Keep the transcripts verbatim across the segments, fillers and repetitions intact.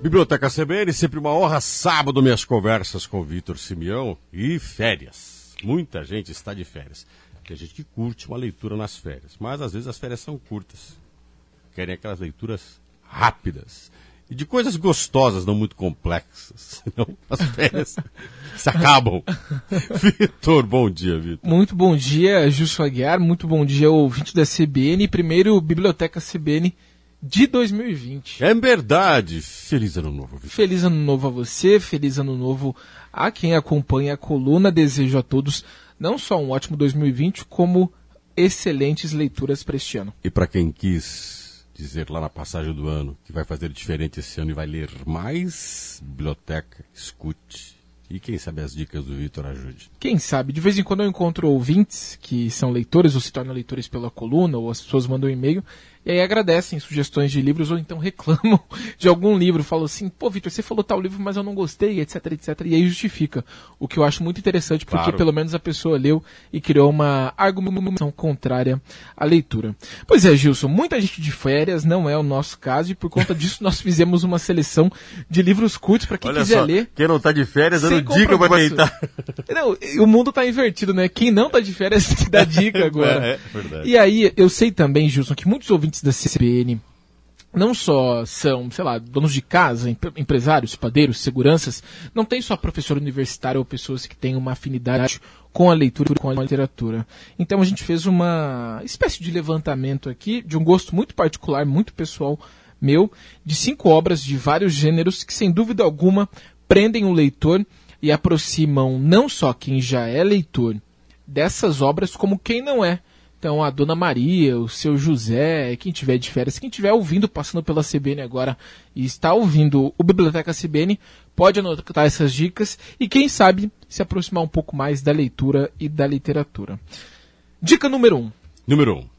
Biblioteca C B N, sempre uma honra. Sábado, minhas conversas com o Vitor Simeão e férias. Muita gente está de férias. Tem gente que curte uma leitura nas férias, mas às vezes as férias são curtas. Querem aquelas leituras rápidas e de coisas gostosas, não muito complexas. Senão as férias se acabam. Vitor, bom dia, Vitor. Muito bom dia, Gilson Aguiar. Muito bom dia, ouvinte da C B N. Primeiro, Biblioteca C B N de dois mil e vinte. É verdade. Feliz ano novo, Vitor. Feliz ano novo a você, feliz ano novo a quem acompanha a coluna. Desejo a todos não só um ótimo dois mil e vinte, como excelentes leituras para este ano. E para quem quis dizer lá na passagem do ano que vai fazer diferente esse ano e vai ler mais, biblioteca, escute. E quem sabe as dicas do Vitor ajude. Quem sabe, de vez em quando eu encontro ouvintes que são leitores ou se tornam leitores pela coluna, ou as pessoas mandam um e-mail e aí agradecem sugestões de livros ou então reclamam de algum livro. Falam assim, pô, Vitor, você falou tal livro, mas eu não gostei, etc, etcétera. E aí justifica, o que eu acho muito interessante, porque Claro. Pelo menos a pessoa leu e criou uma argumentação contrária à leitura. Pois é, Gilson, muita gente de férias, não é o nosso caso, e por conta disso nós fizemos uma seleção de livros curtos para quem Olha quiser só, ler. quem não tá de férias, dando Sem dica pra compromisso. deitar. Não, o mundo tá invertido, né? Quem não tá de férias dá dica agora. É, é verdade. E aí, eu sei também, Gilson, que muitos ouvintes da C B N não só são, sei lá, donos de casa, empre- empresários, padeiros, seguranças, não tem só professor universitário ou pessoas que têm uma afinidade com a leitura e com a literatura. Então a gente fez uma espécie de levantamento aqui, de um gosto muito particular, muito pessoal meu, de cinco obras de vários gêneros que, sem dúvida alguma, prendem o leitor e aproximam não só quem já é leitor dessas obras, como quem não é. Então, a Dona Maria, o seu José, quem tiver de férias, quem estiver ouvindo, passando pela C B N agora e está ouvindo o Biblioteca C B N, pode anotar essas dicas e, quem sabe, se aproximar um pouco mais da leitura e da literatura. Dica número um. Número um.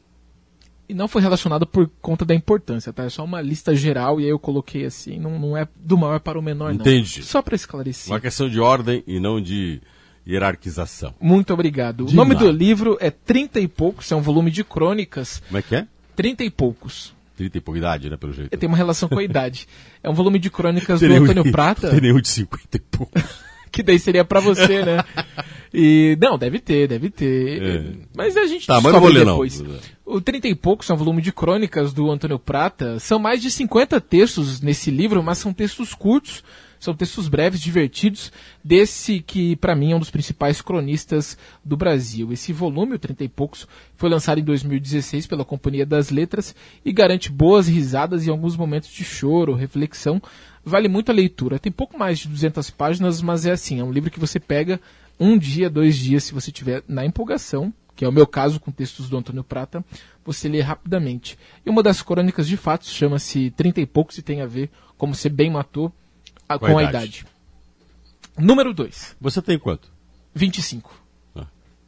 E não foi relacionado por conta da importância, tá? É só uma lista geral e aí eu coloquei assim, não, não é do maior para o menor, não. Entendi. Só para esclarecer. Uma questão de ordem e não de hierarquização. Muito obrigado. De o nome nada. do livro é Trinta e Poucos, é um volume de crônicas. Como é que é? Trinta e Poucos. trinta e pouca idade, né, pelo jeito. Tem uma relação com a idade. É um volume de crônicas Tem do nenhum Antônio de- Prata, Tem nenhum de cinquenta e pouco. que daí seria pra você, né? E não, deve ter, deve ter. É. Mas a gente Tá, mas não vou descobre ler, não. depois. O Trinta e Poucos é um volume de crônicas do Antônio Prata. São mais de cinquenta textos nesse livro, mas são textos curtos, são textos breves, divertidos, desse que, pra mim, é um dos principais cronistas do Brasil. Esse volume, o Trinta e Poucos, foi lançado em dois mil e dezesseis pela Companhia das Letras e garante boas risadas e alguns momentos de choro, reflexão. Vale muito a leitura. Tem pouco mais de duzentas páginas, mas é assim, é um livro que você pega um dia, dois dias, se você tiver na empolgação, que é o meu caso com textos do Antônio Prata, você lê rapidamente. E uma das crônicas, de fato, chama-se Trinta e Poucos e tem a ver, como você bem matou, a- Com com, a a idade. idade. Número dois, Você tem quanto? vinte e cinco. Ah.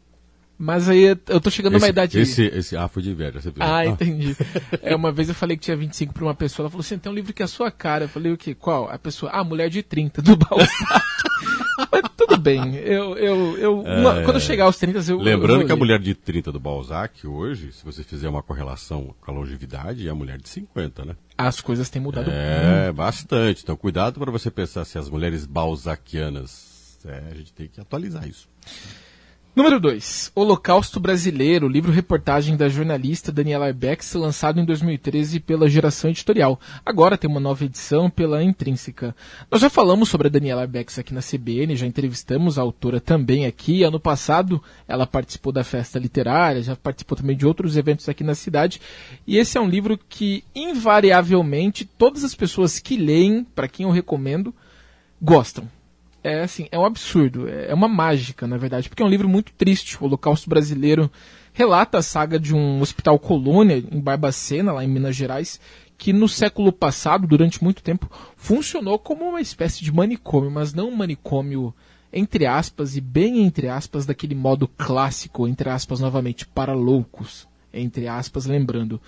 Mas aí eu tô chegando numa idade... esse, esse, ah, foi de velho. Você viu? Ah, entendi. É, uma vez eu falei que tinha vinte e cinco pra uma pessoa, ela falou assim, tem um livro que é a sua cara. Eu falei, o quê? Qual? A pessoa, ah, Mulher de trinta, do Balzac. Mas tudo bem, eu, eu, eu, uma- quando eu chegar aos trinta, eu Lembrando eu que a ler. mulher de trinta do Balzac, hoje, se você fizer uma correlação com a longevidade, é a mulher de cinquenta, né? As coisas têm mudado. É, bastante. Então, cuidado para você pensar se as mulheres balzaquianas. É, a gente tem que atualizar isso. Número dois, Holocausto Brasileiro, livro-reportagem da jornalista Daniela Arbex, lançado em dois mil e treze pela Geração Editorial. Agora tem uma nova edição pela Intrínseca. Nós já falamos sobre a Daniela Arbex aqui na C B N, já entrevistamos a autora também aqui. Ano passado ela participou da Festa Literária, já participou também de outros eventos aqui na cidade. E esse é um livro que, invariavelmente, todas as pessoas que leem, para quem eu recomendo, gostam. É assim, é um absurdo, é uma mágica, na verdade, porque é um livro muito triste. O Holocausto Brasileiro relata a saga de um hospital colônia em Barbacena, lá em Minas Gerais, que no século passado, durante muito tempo, funcionou como uma espécie de manicômio, mas não um manicômio, entre aspas, e bem entre aspas, daquele modo clássico, entre aspas, novamente, para loucos, entre aspas, lembrando.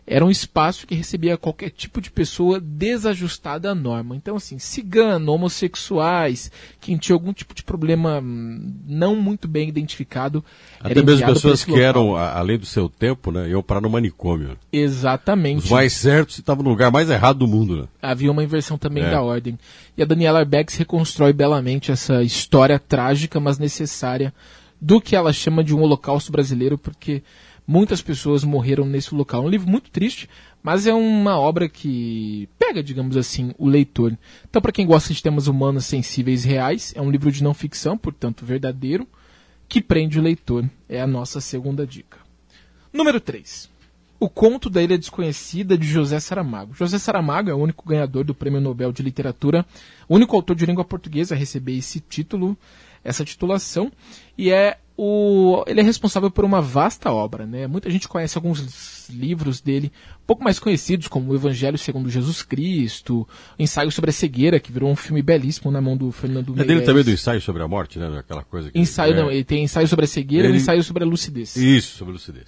era um espaço que recebia qualquer tipo de pessoa desajustada à norma. Então, assim, cigano, homossexuais, quem tinha algum tipo de problema não muito bem identificado, até era mesmo pessoas que local. eram, além do seu tempo, né, iam parar no manicômio. Exatamente. Os mais certos estavam no lugar mais errado do mundo, né? Havia uma inversão também É. da ordem. E a Daniela Arbex reconstrói belamente essa história trágica, mas necessária, do que ela chama de um holocausto brasileiro, porque muitas pessoas morreram nesse local. É um livro muito triste, mas é uma obra que pega, digamos assim, o leitor. Então, para quem gosta de temas humanos sensíveis reais, é um livro de não ficção, portanto verdadeiro, que prende o leitor. É a nossa segunda dica. Número três. O Conto da Ilha Desconhecida, de José Saramago. José Saramago é o único ganhador do Prêmio Nobel de Literatura, o único autor de língua portuguesa a receber esse título, essa titulação, e é o, ele é responsável por uma vasta obra, né? Muita gente conhece alguns livros dele, um pouco mais conhecidos, como o Evangelho segundo Jesus Cristo, o Ensaio sobre a Cegueira, que virou um filme belíssimo na mão do Fernando É Meirelles. dele também do Ensaio sobre a Morte, né? Aquela coisa que, Ensaio, é... não, ele tem Ensaio sobre a Cegueira Ele... e Ensaio sobre a Lucidez. Isso, sobre a lucidez.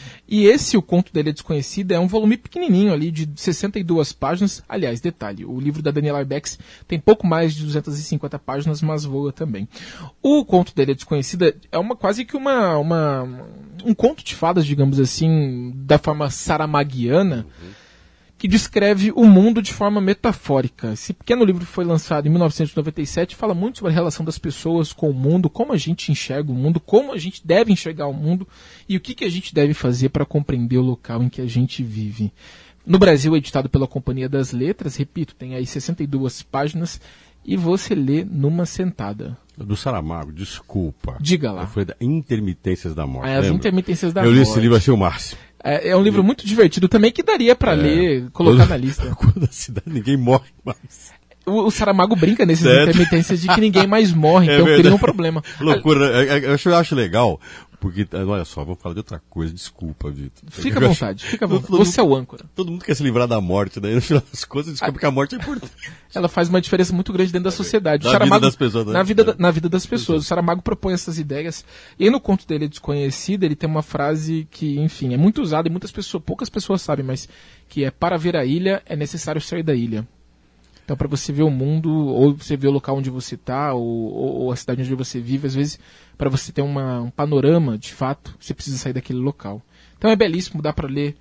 E esse, O Conto da Ilha Desconhecida, é um volume pequenininho ali, de sessenta e duas páginas. Aliás, detalhe, o livro da Daniela Arbex tem pouco mais de duzentas e cinquenta páginas, mas voa também. O Conto da Ilha Desconhecida é uma, quase que uma, uma, um conto de fadas, digamos assim, da forma saramaguiana, uhum. que descreve o mundo de forma metafórica. Esse pequeno livro foi lançado em mil novecentos e noventa e sete, fala muito sobre a relação das pessoas com o mundo, como a gente enxerga o mundo, como a gente deve enxergar o mundo e o que, que a gente deve fazer para compreender o local em que a gente vive. No Brasil, é editado pela Companhia das Letras, repito, tem aí sessenta e duas páginas e você lê numa sentada. Do Saramago, desculpa. Diga lá. Foi da Intermitências da Morte. Ah, as lembra? Intermitências da Eu Morte. li esse livro, achei o máximo. É, é um livro muito divertido também, que daria para é, ler, colocar quando, na lista. Quando a cidade ninguém morre mais. O, o Saramago brinca nesses certo. intermitências de que ninguém mais morre, então é cria um problema. Loucura, eu acho, eu acho legal, porque, olha só, vamos falar de outra coisa, desculpa, Vitor. Fica à vontade, fica à vontade. Você mundo, é o âncora. Todo mundo quer se livrar da morte, daí no final das contas descobre a... que a morte é importante. Ela faz uma diferença muito grande dentro da sociedade. Na o Saramago, vida das pessoas. Né? Na vida, da, na vida das pessoas. O Saramago propõe essas ideias. E aí no conto dele, Desconhecida, ele tem uma frase que, enfim, é muito usada e muitas pessoas, poucas pessoas sabem, mas que é: para ver a ilha é necessário sair da ilha. Então, para você ver o mundo, ou você ver o local onde você está, ou, ou, ou a cidade onde você vive, às vezes, para você ter uma, um panorama, de fato, você precisa sair daquele local. Então é belíssimo, dá para ler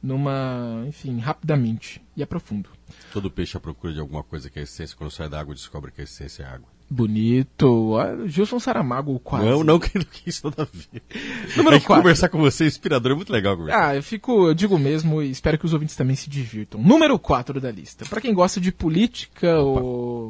numa, enfim, rapidamente. E é profundo. Todo peixe à procura de alguma coisa que é essência, quando sai da água, descobre que a essência é água. Bonito. Ah, Gilson Saramago, quase. Não, não que não quis nada a ver. Número é que conversar com você é inspirador, é muito legal conversar. Ah, eu fico, eu digo mesmo e espero que os ouvintes também se divirtam. Número quatro da lista. Para quem gosta de política ou,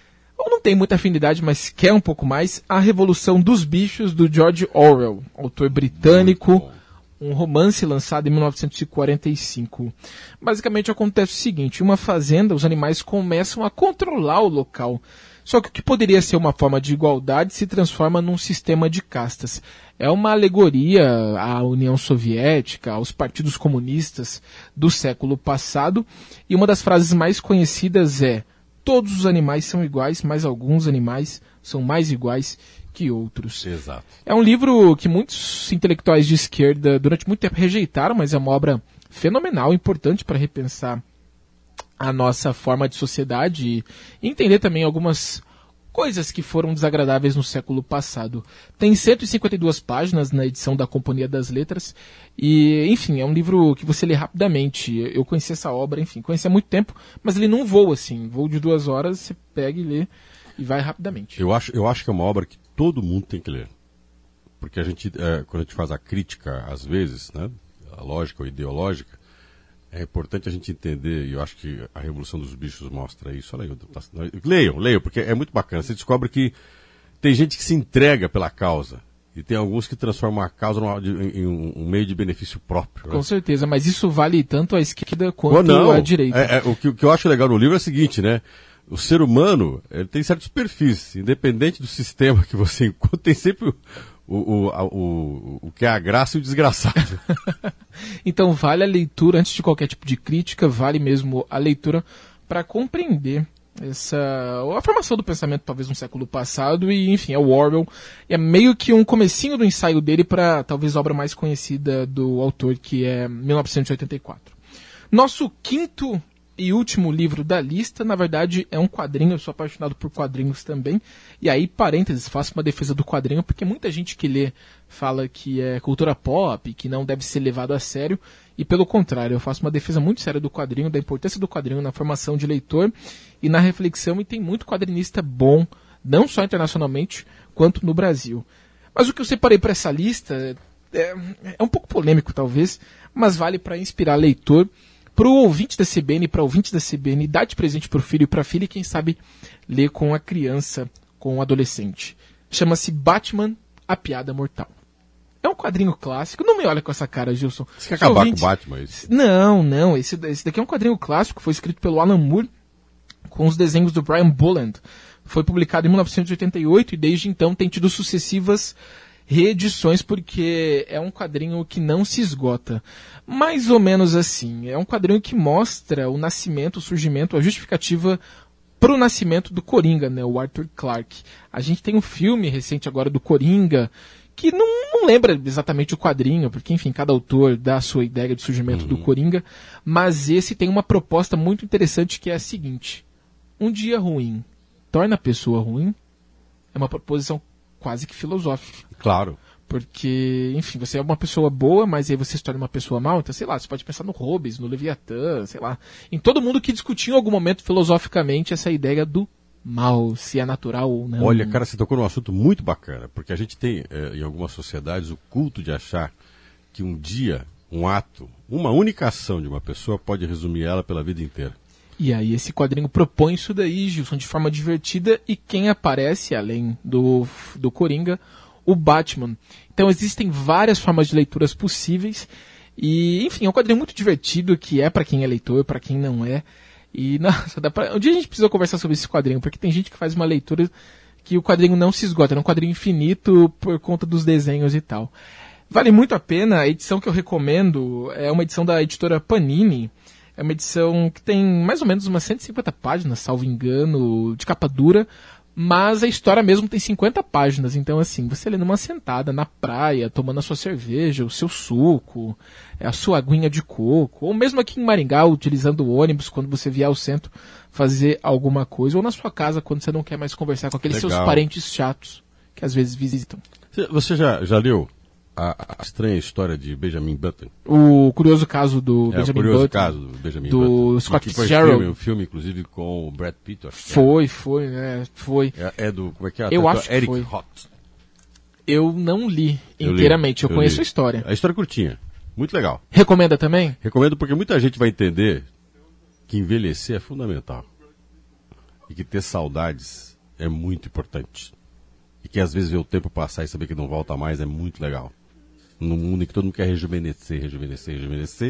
ou não tem muita afinidade, mas quer um pouco mais, A Revolução dos Bichos, do George Orwell, autor britânico, um romance lançado em mil novecentos e quarenta e cinco. Basicamente acontece o seguinte: em uma fazenda, os animais começam a controlar o local. Só que o que poderia ser uma forma de igualdade se transforma num sistema de castas. É uma alegoria à União Soviética, aos partidos comunistas do século passado. E uma das frases mais conhecidas é: todos os animais são iguais, mas alguns animais são mais iguais que outros. Exato. É um livro que muitos intelectuais de esquerda durante muito tempo rejeitaram, mas é uma obra fenomenal, importante para repensar a nossa forma de sociedade e entender também algumas coisas que foram desagradáveis no século passado. Tem cento e cinquenta e duas páginas na edição da Companhia das Letras e, enfim, é um livro que você lê rapidamente. Eu conheci essa obra, enfim, conheci há muito tempo, mas ele não voa assim. Voo de duas horas, você pega e lê e vai rapidamente. Eu acho, eu acho que é uma obra que todo mundo tem que ler. Porque a gente, é, quando a gente faz a crítica, às vezes, né, a lógica ou ideológica, é importante a gente entender, e eu acho que a Revolução dos Bichos mostra isso. Olha aí, leiam, leiam, porque é muito bacana. Você descobre que tem gente que se entrega pela causa, e tem alguns que transformam a causa numa, em um, um meio de benefício próprio. Com né? certeza, mas isso vale tanto à esquerda quanto oh, não. à direita. É, é, o, que, o que eu acho legal no livro é o seguinte, né? O ser humano, ele tem certos perfis, independente do sistema que você encontra, tem sempre o, o, o, o, o que é a graça e o desgraçado. Então vale a leitura, antes de qualquer tipo de crítica, vale mesmo a leitura para compreender essa, a formação do pensamento talvez no século passado e, enfim, é o Orwell. É meio que um comecinho do ensaio dele para talvez a obra mais conhecida do autor, que é mil novecentos e oitenta e quatro. Nosso quinto e último livro da lista, na verdade, é um quadrinho. Eu sou apaixonado por quadrinhos também. E aí, parênteses, faço uma defesa do quadrinho, porque muita gente que lê fala que é cultura pop, que não deve ser levado a sério. E pelo contrário, eu faço uma defesa muito séria do quadrinho, da importância do quadrinho na formação de leitor e na reflexão. E tem muito quadrinista bom, não só internacionalmente, quanto no Brasil. Mas o que eu separei para essa lista é, é um pouco polêmico, talvez, mas vale para inspirar leitor. Para o ouvinte da C B N, para ouvinte da C B N, dá de presente para o filho e para a filha, e quem sabe ler com a criança, com o adolescente. Chama-se Batman, a Piada Mortal. É um quadrinho clássico. Não me olha com essa cara, Gilson. Você quer acabar ouvinte... com o Batman? Isso? Não, não. Esse, esse daqui é um quadrinho clássico. Foi escrito pelo Alan Moore com os desenhos do Brian Bolland. Foi publicado em mil novecentos e oitenta e oito e desde então tem tido sucessivas reedições, porque é um quadrinho que não se esgota. Mais ou menos assim. É um quadrinho que mostra o nascimento, o surgimento, a justificativa para o nascimento do Coringa, né, o Arthur Clarke. A gente tem um filme recente agora do Coringa, que não, não lembra exatamente o quadrinho, porque, enfim, cada autor dá a sua ideia de surgimento uhum. do Coringa, mas esse tem uma proposta muito interessante, que é a seguinte: um dia ruim torna a pessoa ruim? É uma proposição quase que filosófica. Claro. Porque, enfim, você é uma pessoa boa, mas aí você se torna uma pessoa mal. Então, sei lá, você pode pensar no Hobbes, no Leviatã, sei lá. Em todo mundo que discutiu em algum momento filosoficamente essa ideia do mal, se é natural ou não. Olha, cara, você tocou num assunto muito bacana. Porque a gente tem, é, em algumas sociedades, o culto de achar que um dia, um ato, uma única ação de uma pessoa pode resumir ela pela vida inteira. E aí esse quadrinho propõe isso daí, Gilson, de forma divertida, e quem aparece, além do, do Coringa, o Batman. Então existem várias formas de leituras possíveis, e enfim, é um quadrinho muito divertido, que é para quem é leitor, para quem não é. E nossa, dá pra... um dia a gente precisa conversar sobre esse quadrinho, porque tem gente que faz uma leitura que o quadrinho não se esgota, é um quadrinho infinito por conta dos desenhos e tal. Vale muito a pena. A edição que eu recomendo é uma edição da editora Panini. É uma edição que tem mais ou menos umas cento e cinquenta páginas, salvo engano, de capa dura, mas a história mesmo tem cinquenta páginas. Então, assim, você lê numa sentada, na praia, tomando a sua cerveja, o seu suco, a sua aguinha de coco, ou mesmo aqui em Maringá, utilizando o ônibus quando você vier ao centro fazer alguma coisa, ou na sua casa quando você não quer mais conversar com aqueles Legal. seus parentes chatos que às vezes visitam. Você já, já leu A, a estranha história de Benjamin Button? O curioso caso do é, Benjamin o curioso Button. caso do Benjamin do Button. Scott que foi Fitzgerald. Filme, um filme, inclusive, com o Brad Pitt. Acho foi, é. foi, né? Foi. É, é do, como é que é? Eu acho que Eric foi. Roth. Eu não li eu inteiramente, li, eu, eu conheço li. a história. A história é curtinha, muito legal. Recomenda também? Recomendo porque muita gente vai entender que envelhecer é fundamental. E que ter saudades é muito importante. E que às vezes ver o tempo passar e saber que não volta mais é muito legal. No mundo em que todo mundo quer rejuvenescer, rejuvenescer, rejuvenescer,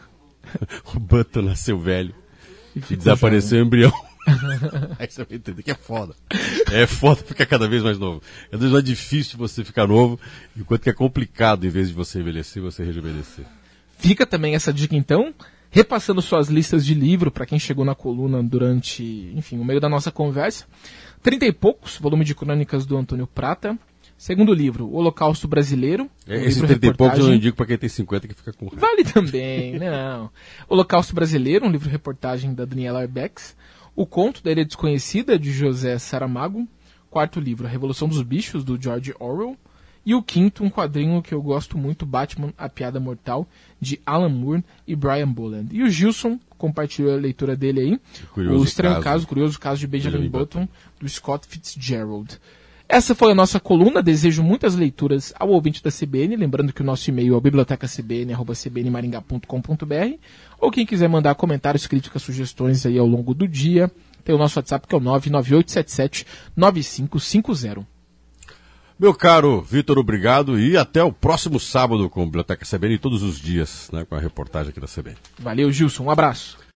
o Button nasceu velho e, e desapareceu o embrião. Aí você vai entender que é foda. É foda ficar cada vez mais novo. É às vezes é difícil você ficar novo, enquanto que é complicado, em vez de você envelhecer, você rejuvenescer. Fica também essa dica, então, repassando suas listas de livro, para quem chegou na coluna durante, enfim, o meio da nossa conversa. Trinta e poucos, volume de crônicas do Antônio Prata. Segundo livro, O Holocausto Brasileiro. Um Esse trinta e poucos eu não indico para quem tem cinquenta que fica com raiva. Vale também, não. Holocausto Brasileiro, um livro-reportagem da Daniela Arbex. O Conto da Ilha Desconhecida, de José Saramago. Quarto livro, A Revolução dos Bichos, do George Orwell. E o quinto, um quadrinho que eu gosto muito, Batman, a Piada Mortal, de Alan Moore e Brian Bolland. E o Gilson compartilhou a leitura dele aí. O Estranho Caso, caso Curioso Caso de Benjamin, Benjamin Button, Button, do Scott Fitzgerald. Essa foi a nossa coluna. Desejo muitas leituras ao ouvinte da C B N. Lembrando que o nosso e-mail é biblioteca c b n arroba c b n maringá ponto com ponto b r. Ou quem quiser mandar comentários, críticas, sugestões aí ao longo do dia, tem o nosso WhatsApp, que é o nove nove oito sete sete nove cinco cinco zero. Meu caro Vitor, obrigado. E até o próximo sábado com a Biblioteca C B N e todos os dias, né, com a reportagem aqui da C B N. Valeu, Gilson. Um abraço.